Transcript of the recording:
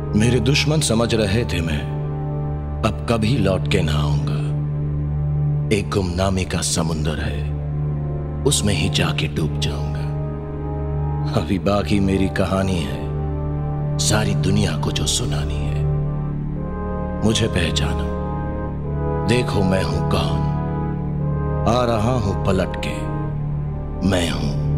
मेरे दुश्मन समझ रहे थे मैं अब कभी लौट के ना आऊंगा। एक गुमनामी का समुंदर है, उसमें ही जाके डूब जाऊंगा। अभी बाकी मेरी कहानी है, सारी दुनिया को जो सुनानी है। मुझे पहचानो, देखो मैं हूं कौन, आ रहा हूं पलट के, मैं हूं